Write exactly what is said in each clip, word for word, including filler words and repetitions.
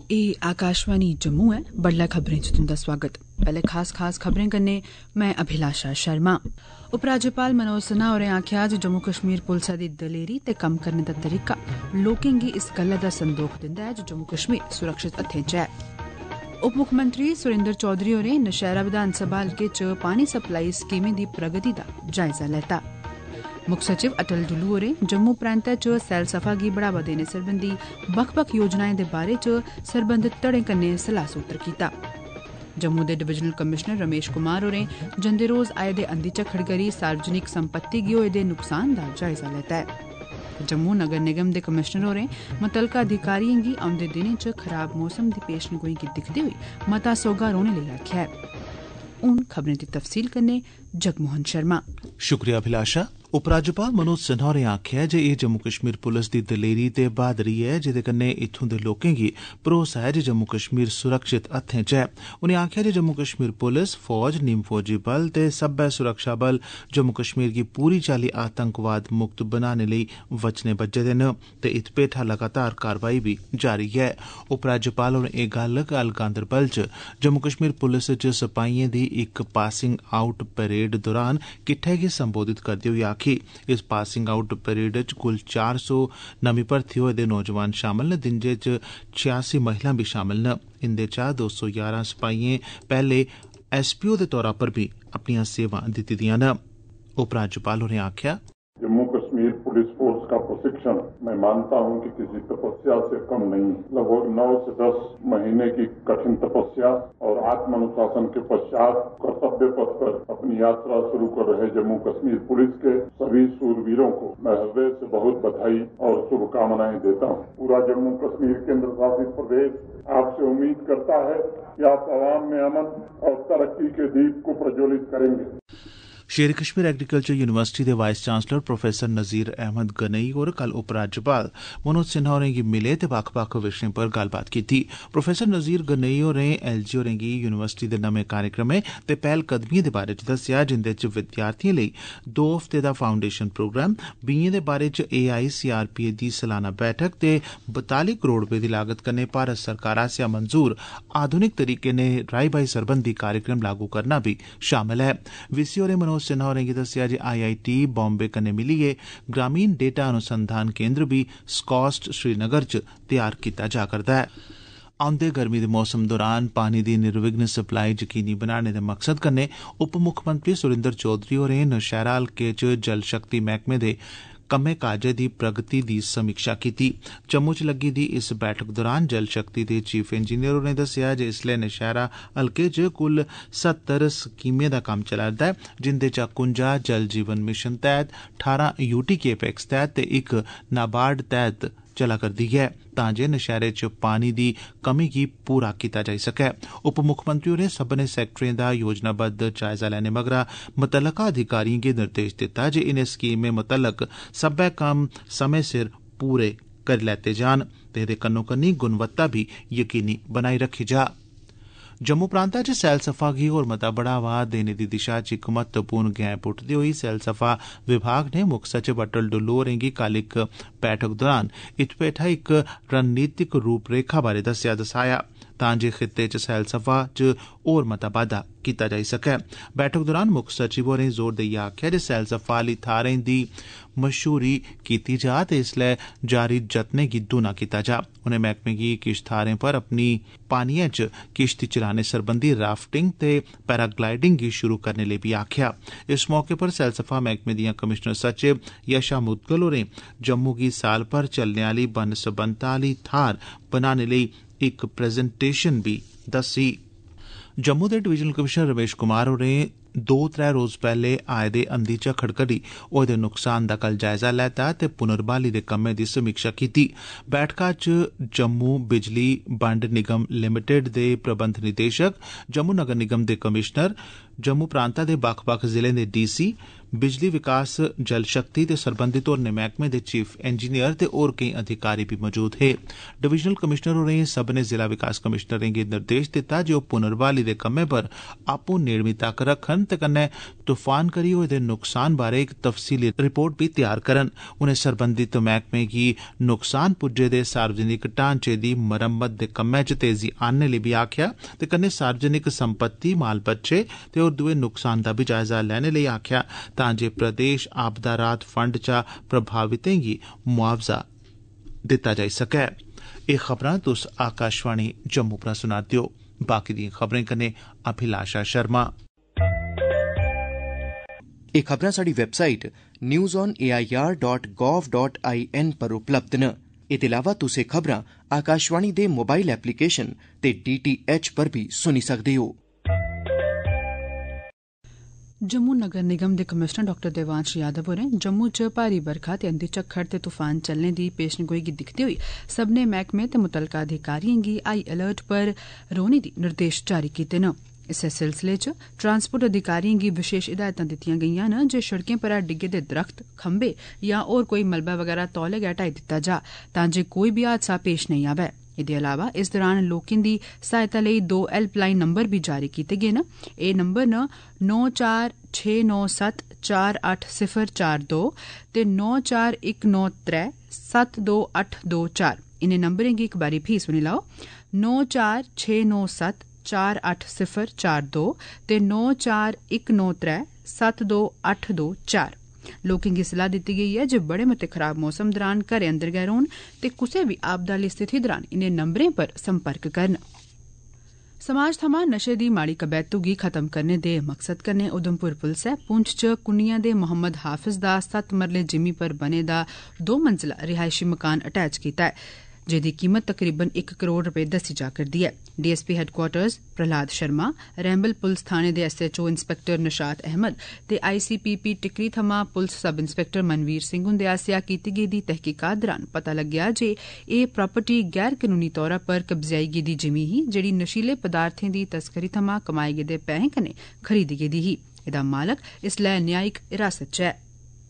ए आकाशवाणी जम्मू है। बडलै खबरें च तुंदा स्वागत। पैह्ले खास खास खबरें कन्नै मैं अभिलाषा शर्मा। उपराज्यपाल मनोज सिन्हा होरें आखेआ जे जम्मू कश्मीर पुलसा दी दलेरी ते कम्म करने दा तरीका लोकें गी इस गल्लै दा संदोख दिंदा है जे जम्मू कश्मीर सुरक्षित हत्थें च ऐ। उप मुक्खमंत्री सुरेंद्र चौधरी होरें नौशहरा विधानसभा हलके च पानी सप्लाई स्कीमें दी प्रगति दा जायजा लैता। मुक्ख सचिव अटल डुल्लू होरें जम्मू प्रांतै च सैलसफा गी बढ़ावा देने सरबंधी बक्ख बक्ख योजनाएं दे बारे च सरबंधत धड़ें कन्नै सलाह सूत्र कीता। जम्मू दे डिवीजनल कमिशनर रमेश कुमार होरें जंदे रोज आए दे अंधी झक्खड़ करी सार्वजनिक संपत्ति गी होए दे नुकसान दा जायजा लैता ऐ। जम्मू नगर निगम दे कमिशनर होरें मुतलका अधिकारिएं गी औंदे दिनें च खराब मौसम दी पेशनगोई गी दिक्खदे होई मता सौगा रौह्ने लेई आखेआ ऐ। हून खबरें दी तफसील कन्नै जगमोहन शर्मा। शुक्रिया अभिलाषा। उपराज्यपाल मनोज सिन्हा होरें आखेआ जे एह् जम्मू कश्मीर पुलस दी दलेरी ते बहादरी ऐ जेदे कन्नै इत्थूं दे लोकें गी भरोसा ऐ जे जम्मू कश्मीर सुरक्षित हत्थें च ऐ। उनें आखेआ जे जम्मू कश्मीर पुलस, फौज, नीम फौजी बल ते सब्बै सुरक्षा बल जम्मू कश्मीर गी पूरी चाल्ली आतंकवाद मुक्त बनाने लेई वचने बज्झे दे न ते इत पेठा लगातार कारवाई बी जारी ऐ। उपराज्यपाल होरें एह् गल्ल कल गांदरबल च जम्मू कश्मीर पुलस च सपाहिएं दी इक पासिंग आउट परेड दौरान किट्ठै गी संबोधित करदे होई इस पासिंग आउट परेड च कुल चार सौ नमीं भर्थी होए दे नौजवान शामल न, जिंदे च छियासी महिलां बी शामल न। इंदे चा दो सौ ग्यारह सपाहिएं पैहले एस पी ओ दे तौरा पर भी अपनियां सेवां दित्ती दियां न। उपराज्यपाल होरें आखेआ, जम्मू कश्मीर पुलिस फोर्स का प्रशिक्षण मैं मानता हूं कि किसी तपस्या से कम नहीं। लगभग नौ से दस महीने की कठिन तपस्या और आत्मानुशासन के पश्चात कर्तव्य पथ पर अपनी यात्रा शुरू कर रहे जम्मू कश्मीर पुलिस के सभी सूरवीरों को मैं हृदय से बहुत बधाई और शुभकामनाएं देता हूं। पूरा जम्मू कश्मीर केंद्र शासित प्रदेश आपसे उम्मीद करता है कि आप आवाम में अमन और तरक्की के दीप को प्रज्वलित करेंगे। शेर कश्मीर एग्रीकल्चर यूनिवर्सिटी दे vice chancellor professor Nazir Ahmad Ganai होर कल उपराज्यपाल मनोज सिन्हा होरें गी मिले ते बक्ख बक्ख विशें पर गल्लबात कीती। प्रोफेसर नज़ीर गनई होरें एल जी होरें गी यूनिवर्सिटी दे नमें कार्यक्रमें ते पैह्लकदमिएं दे बारे च दस्सेआ, जिंदे च विद्यार्थिएं लेई दो हफ्ते दा फाउंडेशन प्रोग्राम, बीएं दे बारे च ए आई सी आर पी ए दी सलाना बैठक ते बताली करोड़ रपे दी लागत कन्नै भारत सरकार आसेआ मंजूर आधुनिक तरीके नै राई बाई सरबंधी कार्यक्रम लागू करना बी शामल ऐ। वीसी होरें मनोज सिन्हा होरें गी दस्सेआ जे आई आई टी बॉम्बे कन्नै मिलियै ग्रामीण डेटा अनुसंधान केंद्र बी स्कॉस्ट श्रीनगर च तैयार कीता जा करदा ऐ। औंदे गर्मी दे मौसम दौरान पानी दी निर्विघ्न सप्लाई यकीनी बनाने दे मकसद कन्नै उप मुक्खमंत्री सुरेंद्र चौधरी होरें नौशहरा हलके च जल शक्ति मैह्कमे दे कम्मै काजै दी प्रगति दी समीक्षा कीती। जम्मू च लग्गी दी इस बैठक दौरान जल शक्ति दे चीफ इंजीनियर होरें दस्सेआ जे इसलै नौशहरा हलके च कुल सत्तर स्कीमें दा कम्म चला'रदा ऐ, जिंदे चा कुंजा जल जीवन मिशन तैह्त, ठारां यूटी केपेक्स तैह्त ते इक नाबार्ड तैह्त चला करदी ऐ, तां जे नौशहरे च पानी दी कमी गी पूरा कीता जाई सकै। उप मुक्खमंत्री होरें सब्भनें सैक्टरें दा योजनाबद्ध जायजा लैने मगरा मुतलका अधिकारिएं गी निर्देश दित्ता जे इनें स्कीमें मुतलक सब्बै कम्म समें सिर पूरे करी लैते जान ते एह्दे कन्नो कन्नी गुणवत्ता बी यकीनी बनाई रखी जा। जम्मू प्रांता च सैलसफा गी होर मता बढ़ावा देने दी दिशा च इक महत्वपूर्ण गैं पुट्टदे होई सैलसफा विभाग ने मुक्ख सचिव अटल डुल्लू होरें गी कल इक बैठक दौरान इत पेठा इक रणनीतिक रूपरेखा बारे दस्सेआ दसाया तां जे खित्ते च सैलसफा च होर मता बाद्दा कीता जाई सकै। बैठक दौरान मुक्ख सचिव होरें जोर देइयै आखेआ जे सैलसफा आह्ली थाह्रें दी मशहूरी कीती जा ते इसलै जारी जतनें गी दूना कीता जा। उनें मैह्कमे गी किश थाह्रें पर अपनी पानियै च किश्ती चलाने सरबंधी राफ्टिंग ते पैराग्लाइडिंग गी शुरू करने लेई बी आखेआ। इस मौके पर सैलसफा मैह्कमे दियां कमिशनर सचिव यशा मुदगल होरें जम्मू गी साल भर चलने आह्ली बन्न सबन्नता आह्ली थाह्र बनाने लेई इक प्रेजेंटेशन बी दस्सी। जम्मू दे डिवीजनल कमिशनर रमेश कुमार होरें दो त्रै रोज पैहले आए दे अंधी झक्खड़ करी होए दे नुकसान दा कल जायजा लैता ते पुनर्बहाली दे कम्में दी समीक्षा कीती। बैठका च जम्मू बिजली बंड निगम लिमिटेड दे प्रबंध निदेशक, जम्मू नगर निगम दे कमिशनर, जम्मू प्रांता दे बक्ख बक्ख जिलें दे डी सी, बिजली विकास, जल शक्ति ते सरबंधित होरनें मैह्कमें दे चीफ इंजीनियर ते होर केई अधिकारी बी मौजूद हे। डिवीजनल कमिशनर होरें सब्भनें जिला विकास कमिशनरें गी निर्देश दित्ता जे ओह् पुनर्बहाली दे कम्मै पर आपूं नेड़मी तक्क रखन ते कन्नै तूफान करी होए दे नुकसान बारै इक तफसीली रिपोर्ट बी तैयार करन। उनें सरबंधित मैह्कमें गी नुकसान पुज्जे दे सार्वजनिक ढांचे दी मरम्मत दे कम्मै च तेजी आनने लेई बी आखेआ ते कन्नै सार्वजनिक संपत्ति, माल बच्चे ते होर दुए नुकसान दा बी जायजा लैने लेई आखेआ तां जे प्रदेश आपदा राहत फंड चा प्रभावितें गी मुआवजा दित्ता जाई सकै। एह् खबरां तुस आकाशवाणी जम्मू परा सुना दे ओ। बाकी दिएं खबरें कन्नै अभिलाषा शर्मा। एह् खबरां साढ़ी website news on A I R dot gov dot I N पर उपलब्ध न। एह्दे अलावा तुस एह् खबरां आकाशवाणी दे मोबाइल एप्लीकेशन ते डी टी एच पर भी सुनी सकदे हो। जम्मू नगर निगम दे कमिशनर डॉ देवांश यादव होरें जम्मू च भारी बरखा ते अंधी झक्खड़ ते तूफान चलने दी पेशनगोई गी दिक्खदे होई सब्भनें मैह्कमें ते मुतलका अधिकारिएं गी हाई अलर्ट पर रौह्ने दी निर्देश जारी कीते न। इस्सै सिलसिले च ट्रांसपोर्ट अधिकारिएं गी विशेष हिदायतां दित्तियां गेईआं न जे सड़कें परा डिग्गे दे दरख्त, खंबे जां होर कोई मलबा वगैरा तौले गै हटाई दित्ता जा तां जे कोई बी हादसा पेश नेईं आवै। एह्दे अलावा इस दौरान लोकें दी सहायता लेई दो हैल्पलाइन नंबर बी जारी कीते गे न। एह् नंबर न नौ चार छे नौ सत्त चार अट्ठ सिफर चार दो ते नौ चार इक नौ त्रै सत्त दो अट्ठ दो चार। इनें नंबरें गी इक बारी फ्ही सुनी लैओ, नौ चार छे नौ सत्त चार अट्ठ सिफर चार दो ते नौ चार इक नौ त्रै सत्त दो अट्ठ दो चार। लोकें गी सलाह दित्ती गेई ऐ जे बड़े मते खराब मौसम दौरान घरै अंदर गै रौह्न ते कुसै बी आपदा आह्ली स्थिति दौरान इनें नंबरें पर संपर्क करन। समाज थमां नशे दी माड़ी कबैतू गी खत्म करने दे मकसद कन्नै उधमपुर पुलसै पुंछ च कुनिया दे मोहम्मद हाफिज दा सत्त मरले जिमी पर बने दा दो मंजिला रिहायशी मकान अटैच कीता है जेदी कीमत तकरीबन इक करोड़ रपे दस्सी जा करदी ऐ। डीएसपी हैडक्वार्टर्स प्रहलाद शर्मा, रैम्बल पुलस थाने दे एसएचओ इंस्पैक्टर निशात अहमद ते आईसीपीपी टिकरी थमां पुलस सब इंस्पैक्टर मनवीर सिंह हुंदे आसेआ कीती गेदी तहकीकात दौरान पता लग्गेआ जे एह् प्रापर्टी गैर कनूनी तौरा पर कब्जाई गेदी जिमी ही जेड़ी नशीले पदार्थें दी तस्करी थमां कमाए गेदे पैहें कन्नै खरीदी गेदी ही। एह्दा मालक इसलै न्यायिक हिरासत च ऐ।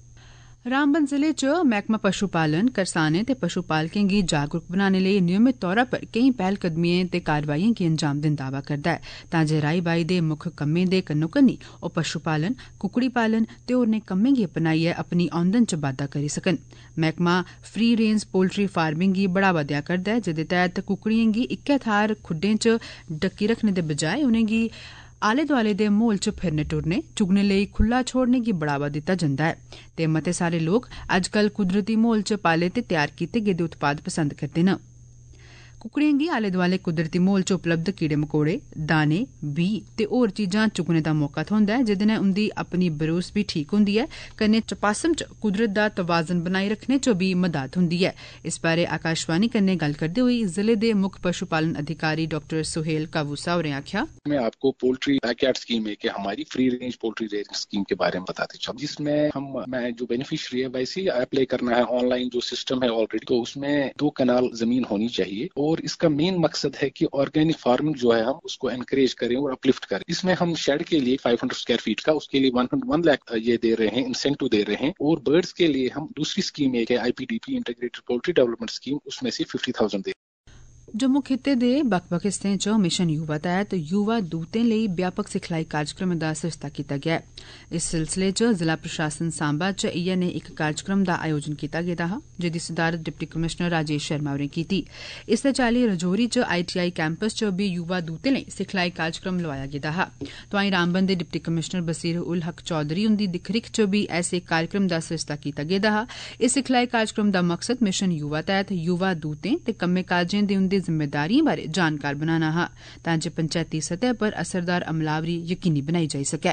रामबन जिले च मैह्कमा पशु पालन, करसानें ते पशु पालकें गी जागरूक बनाने लेई नियमित तौरा पर केईं पैह्लकदमिएं ते कारवाइएं गी अंजाम दिंदा आवा करदा ऐ तां जे राई बाई दे मुक्ख कम्में दे कन्नो कन्नी ओह् पशु पालन, कुकड़ी पालन ते होरनें कम्में गी अपनाइयै अपनी औंदन च बाद्दा करी सकन। मैह्कमा फ्री रेंज पोल्ट्री फार्मिंग गी बढ़ावा देआ करदा ऐ जेह्दे तैह्त कुकड़ियें गी इक्कै थाह्र खुड्डें च डक्की रखने दे बजाय उनेंगी आले दोआले दे माहौल च फिरने टुरने, चुगने लेई खुल्ला छोड़ने गी बढ़ावा दित्ता जंदा ऐ ते मते सारे लोक अज्जकल कुदरती माहौल च पाले ते तैयार कीते गेदे उत्पाद पसंद करदे न। कुकड़ियें गी आले दोआले कुदरती माहौल च उपलब्ध कीड़े मकोड़े, दाने, बीऽ ते होर चीजां चुगने दा मौका थ्होंदा ऐ जेह्दे नै उंदी अपनी बरूस बी ठीक होंदी ऐ कन्नै चपासम च कुदरत दा तवाजन बनाई रखने च बी मदद होंदी ऐ। इस बारै आकाशवाणी कन्नै गल्ल करदे होई जिले दे मुक्ख पशु पालन अधिकारी डॉक्टर सुहेल कावूसा होरें आखेआ, मैं आपको पोल्ट्री बैकयार्ड स्कीम है कि हमारी free range poultry range scheme के बारे में बताते चलूं, जिसमें हम मैं जो बेनिफिशियरी है वैसे ही अप्लाई करना है ऑनलाइन जो सिस्टम है ऑलरेडी, तो उसमें दो कनाल जमीन होनी चाहिए और इसका मेन मकसद है कि ऑर्गेनिक फार्मिंग जो है हम उसको एनकरेज करें और अपलिफ्ट करें। इसमें हम शेड के लिए पाँच सौ स्क्वायर फीट का उसके लिए वन लाख ये दे रहे हैं, इंसेंटिव दे रहे हैं और बर्ड्स के लिए हम दूसरी स्कीम है कि IPDP integrated poultry development scheme उसमें से फिफ्टी थाउजेंड दे। जम्मू खित्ते दे बक्ख बक्ख हिस्सें च मिशन युवा तैह्त युवा दूतें लेई व्यापक सिखलाई कार्यक्रम दा सरिस्ता कीता गेआ। इस सिलसिले च जिला प्रशासन सांबा च इयै नेह् इक कार्यक्रम दा आयोजन कीता गेदा हा जेदी सदारत डिप्टी कमिशनर राजेश शर्मा होरें कीती। इस्सै चाल्ली रजौरी च आईटीआई कैंपस च बी युवा दूतें लेई सिखलाई कार्यक्रम लोआया गेदा हा। तोआईं रामबन दे डिप्टी कमिशनर बसीर उल हक चौधरी हुंदी दिक्ख रिक्ख च बी ऐसे कार्यक्रम दा सरिस्ता कीता गेदा हा। इस सिखलाई कार्यक्रम दा मकसद मिशन युवा तैह्त युवा दूतें ते कम्में काजें दे उंदे जिम्मेदारिएं बारै जानकार बनाना हा तां जे पंचैती सतह पर असरदार अमलावरी यकीनी बनाई जाई सकै।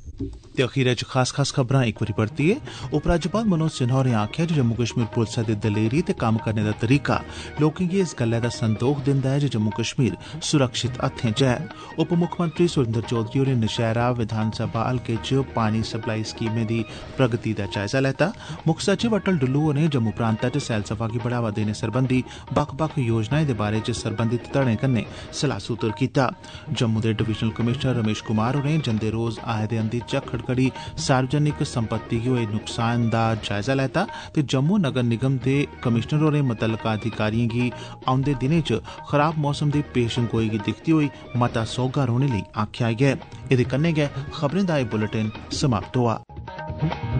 ते अखीरै च खास खास खबरां इक बारी परतियै उपराज्यपाल मनोज सिन्हा होरें आखेआ जे जम्मू कश्मीर पुलसा दी दलेरी ते कम्म करने दा तरीका लोकें गी इस गल्लै दा संदोख दिंदा ऐ जे जम्मू कश्मीर सुरक्षित हत्थें च ऐ। उप मुक्खमंत्री सुरिंदर चौधरी होरें नशैरा विधानसभा हलके च पानी सप्लाई स्कीमें दी प्रगति दा जायजा लैता। मुक्ख सचिव अटल डुल्लू होरें जम्मू प्रांता च सैलसफा गी बढ़ावा देने सरबंधी बक्ख बक्ख योजनाएं दे बारे च सरबंधित धड़ें कन्नै सलाह सूतर कीता। जम्मू दे डिवीजनल कमिशनर रमेश कुमार होरें जंदे रोज आए दे अंधी च खड़खड़ी सार्वजनिक संपत्ति गी होए नुकसान दा जायजा लैता ते जम्मू नगर निगम दे कमिशनर होरें मुतलका अधिकारिएं गी औंदे दिनें च खराब मौसम दी पेशनगोई गी दिखदे होई मता सौह्गा रौह्ने लेई आखेआ ऐ। एह्दे कन्नै गै खबरें दा एह् बुलेटिन समाप्त होआ।